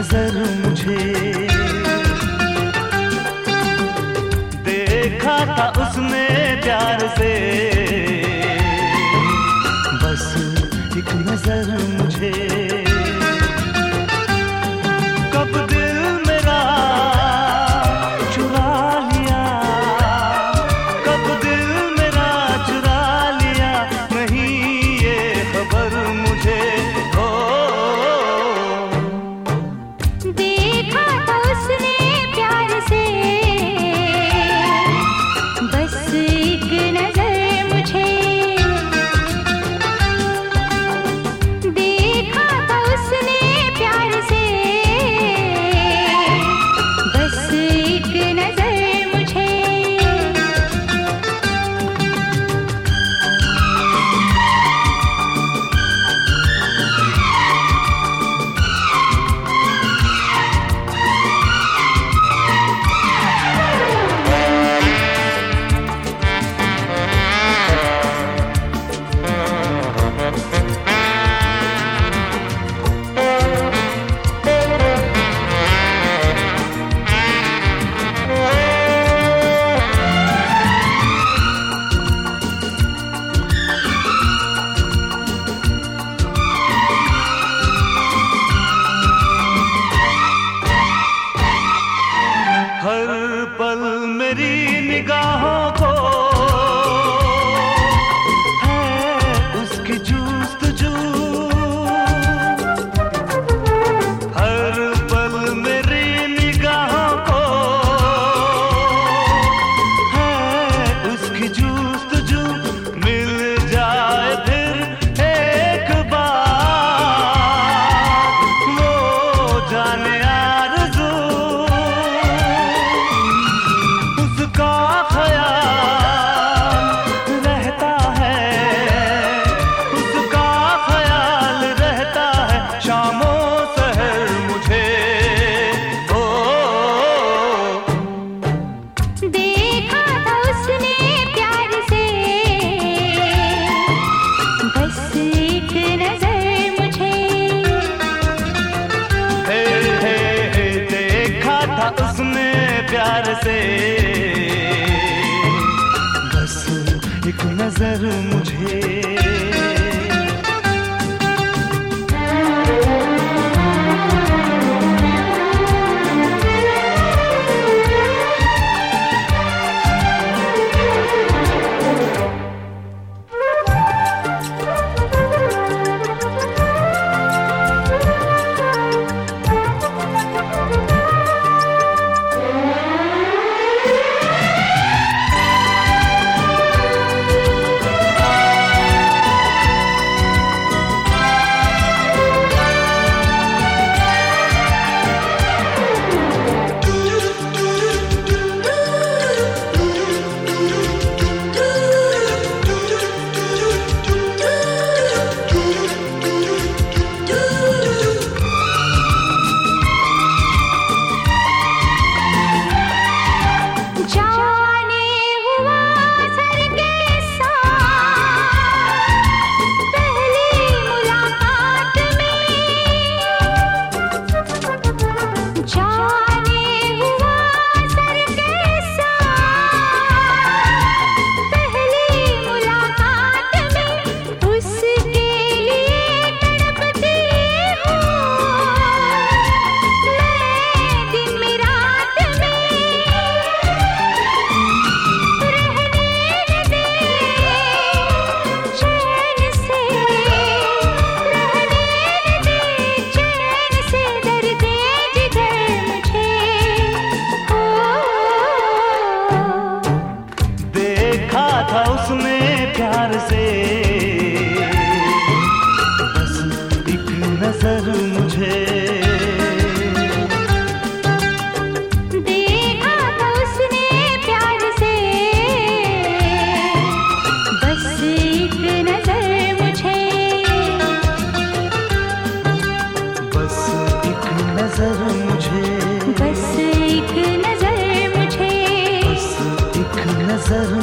नजर मुझे, देखा था उसने प्यार से, बस एक नजर मुझे। कब दिल मेरा चुरा लिया, कब दिल मेरा चुरा लिया, नहीं ये खबर मुझे। देखा था उसने प्यार से, बस एक नजर मुझे, देखा था उसने प्यार से, बस एक नजर मुझे। हर पल मेरी निगाहों को है उसकी जुस्तजू, हर पल मेरी निगाहों को है उसकी जुस्तजू। मिल जाए फिर एक बार वो जाने आरज़ू, उसका ख्याल रहता है, उसका ख्याल रहता है शामों सहर मुझे। ओ देखा था उसने प्यार से, बस एक नजर मुझे, हे देखा था उसने प्यार से, बस एक नजर मुझे। था उसने प्यार से, बस एक नजर मुझे। देखा था उसने प्यार से, बस एक नजर मुझे, बस एक नजर मुझे, बस एक नजर मुझे, बस एक नजर